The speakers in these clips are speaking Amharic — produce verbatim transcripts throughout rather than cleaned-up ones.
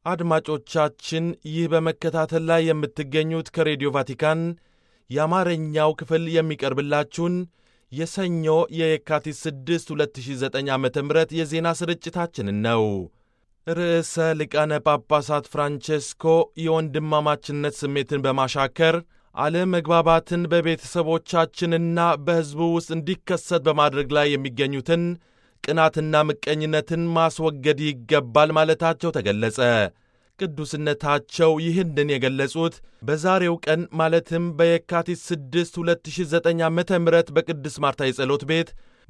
አድማጮቻችን ይህ በመከታተል ላይ የምትገኙት ከሬዲዮ ቫቲካን የአማርኛው ክፍል የሚቀርብላችሁን የሰኞ የየካቲት ስድስት ሁለት ሺህ ዘጠኝ ዓመተ ምህረት የዜና ስርጭታችንን ነው። ርዕሰ ሊቃነ ጳጳሳት ፍራንቼስኮ የወንድማማችነት ስሜትን በማሻከር አለመግባባትን በቤተሰቦቻችንና በሕዝቡ ውስጥ እንዲከሰት በማድረግ ላይ የሚገኙትን ቅናትና ምቀኝነትን ማስወገድ ይገባል ማለታቸው ተገለጸ። ቅዱስነታቸው ይህንን የገለጹት በዛሬው ቀን ማለትም በየካቲት ስድስት ሁለት ሺህ ዘጠኝ ዓመተ ምህረት በቅድስት ማርታ የጸሎት ቤት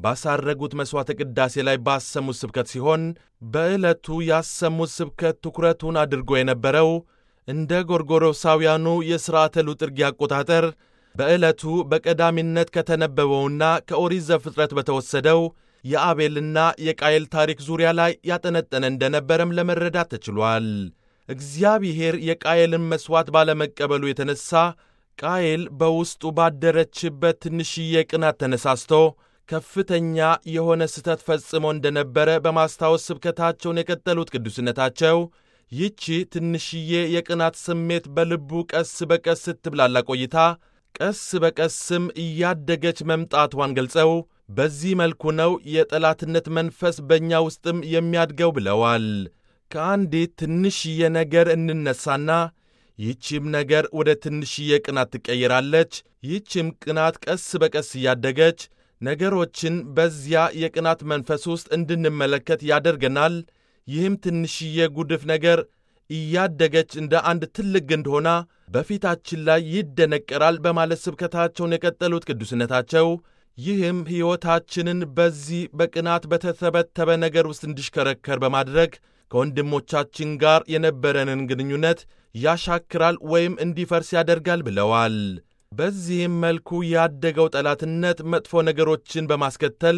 ባሳረጉት መሥዋዕተ ቅዳሴ ላይ ባሰሙት ስብከት ሲሆን በዕለቱ ያሰሙት ስብከት ትኩረቱን አድርጎ የነበረው እንደ ጎርጎሮሳውያኑ የሥርዓተ ሉጥርጊ አቆጣጠር በዕለቱ በቀዳሚነት ከተነበበውና ከኦሪት ዘፍጥረት በተወሰደው የአቤልና የቃየል ታሪክ ዙሪያ ላይ ያጠነጠነ እንደነበረም ለመረዳት ተችሏል። እግዚአብሔር የቃየልን መሥዋዕት ባለመቀበሉ የተነሣ ቃየል በውስጡ ባደረችበት ትንሽዬ ቅናት ተነሳስቶ ከፍተኛ የሆነ ስህተት ፈጽሞ እንደነበረ በማስታወስ ስብከታቸውን የቀጠሉት ቅዱስነታቸው ይህቺ ትንሽዬ የቅናት ስሜት በልቡ ቀስ በቀስ ስትብላላ ቆይታ ቀስ በቀስም እያደገች መምጣቷን ገልጸው በዚህ መልኩ ነው የጠላትነት መንፈስ በእኛ ውስጥም የሚያድገው ብለዋል። ከአንዲት ትንሽዬ ነገር እንነሳና ይህቺም ነገር ወደ ትንሽዬ ቅናት ትቀየራለች። ይህቺም ቅናት ቀስ በቀስ እያደገች ነገሮችን በዚያ የቅናት መንፈስ ውስጥ እንድንመለከት ያደርገናል። ይህም ትንሽዬ ጉድፍ ነገር እያደገች እንደ አንድ ትልቅ ግንድ ሆና በፊታችን ላይ ይደነቀራል በማለት ስብከታቸውን የቀጠሉት ቅዱስነታቸው ይህም ሕይወታችንን በዚህ በቅናት በተተበተበ ነገር ውስጥ እንዲሽከረከር በማድረግ ከወንድሞቻችን ጋር የነበረንን ግንኙነት ያሻክራል ወይም እንዲፈርስ ያደርጋል ብለዋል። በዚህም መልኩ ያደገው ጠላትነት መጥፎ ነገሮችን በማስከተል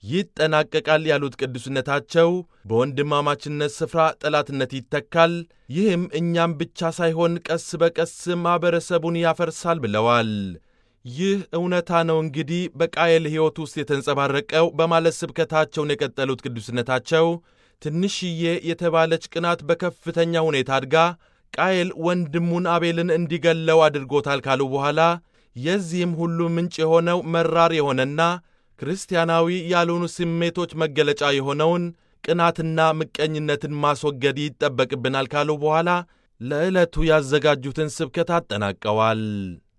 ይጠናቀቃል ያሉት ቅዱስነታቸው በወንድማማችነት ስፍራ ጠላትነት ይተካል። ይህም እኛም ብቻ ሳይሆን ቀስ በቀስ ማኅበረሰቡን ያፈርሳል ብለዋል። ይህ እውነታ ነው እንግዲህ በቃየል ሕይወት ውስጥ የተንጸባረቀው በማለት ስብከታቸውን የቀጠሉት ቅዱስነታቸው ትንሽዬ የተባለች ቅናት በከፍተኛ ሁኔታ አድጋ ቃየል ወንድሙን አቤልን እንዲገለው አድርጎታል ካሉ በኋላ የዚህም ሁሉ ምንጭ የሆነው መራር የሆነና ክርስቲያናዊ ያልሆኑ ስሜቶች መገለጫ የሆነውን ቅናትና ምቀኝነትን ማስወገድ ይጠበቅብናል ካሉ በኋላ ለዕለቱ ያዘጋጁትን ስብከት አጠናቀዋል።